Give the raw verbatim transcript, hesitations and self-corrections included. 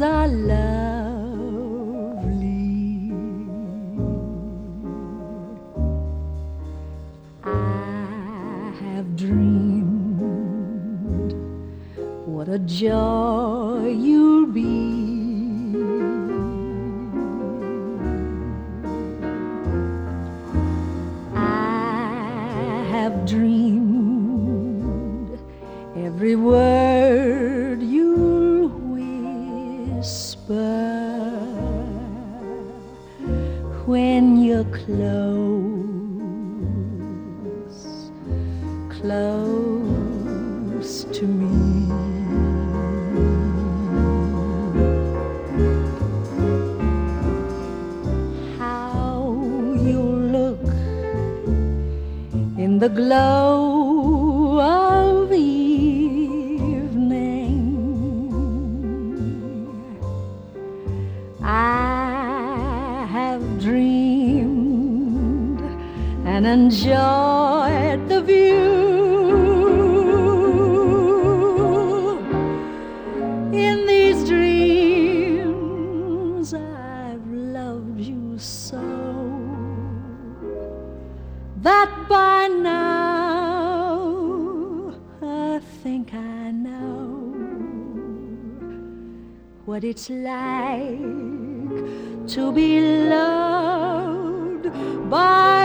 dreams are lovely. I have dreamed what a joy you'll be. I have dreamed every word you'll whisper when you're close, close to me. How you'll look in the glow of evening. I have dreamed and enjoyed the view. In these dreams I've loved you so that by now I think I know what it's like to be loved by